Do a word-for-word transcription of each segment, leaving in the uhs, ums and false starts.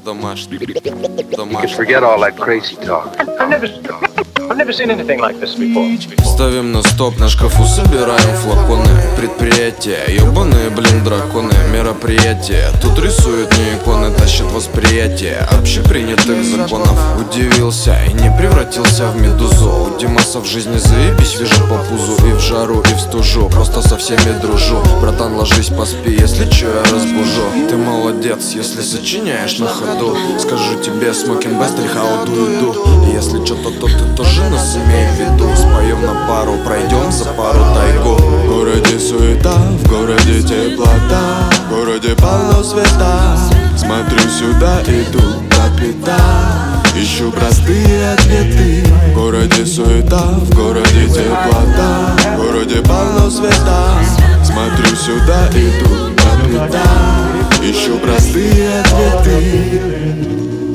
домашний. You can forget all that crazy talk. I've never, I've never seen anything like this before. Ставим на стоп, на шкафу собираем флаконы. Предприятия, ебаные, блин, драконы. Мероприятия, тут рисуют не иконы, тащат восприятие общепринятых законов. Удивился и не превратился в медузу. У Димаса в жизни заебись, вижу по пузу. И в жару, и в стужу, просто со всеми дружу. Братан, ложись, поспи, если чё, я разбужу. Ты молодец, если сочиняешь на ходу. Скажу тебе, smoking best, how do you do. Если чё-то, то ты тоже нас имей в виду. Споем на пару, пройдем за пару тайгу. В городе суета, в городе теплота, в городе полно света. Смотрю сюда, иду по пятам, ищу простые ответы. В городе суета, в городе теплота, в городе полно света. Смотрю сюда, иду по пятам, ищу простые ответы.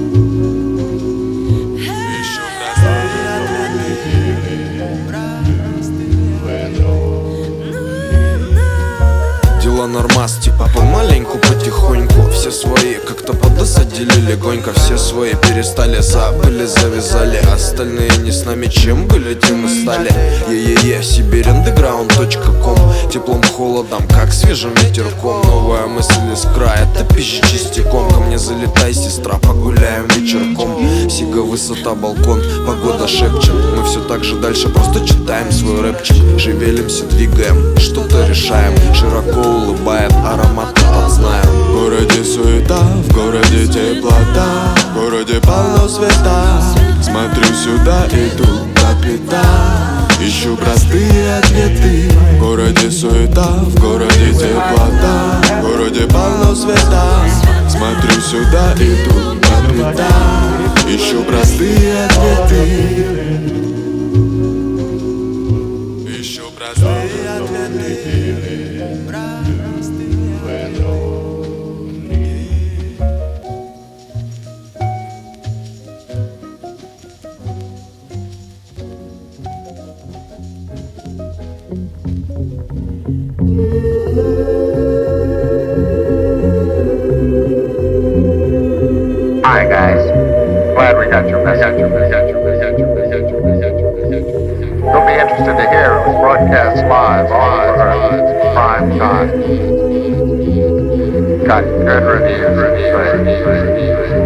Дела нормас, типа помаленьку, потихоньку. Все свои как-то подосадили легонько. Все свои перестали, забыли, завязали. Остальные не с нами, чем были, тем и стали. Е-е-е, Сибирь андеграунд точка ком. Теплом, холодом, как свежим ветерком. Новая мысль из края, это пища чистяком. Ко мне залетай, сестра, погуляем вечерком. Сига, высота, балкон, погода шепчет. Мы все так же дальше, просто читаем свой рэпчик. Шевелимся, двигаем, что-то решаем. Широко улыбает аромат, этот знаю. В городе суета, в городе теплота, в городе полно света. Смотрю сюда, иду по пятам, ищу простые ответы. В городе суета, в городе теплота, в городе полно света. Смотрю сюда, иду по пятам, ищу простые ответы. Ищу простые ответы. Hi guys, glad we got your message. You'll be interested to hear it was broadcast live on Earth, prime time. Got good reviews.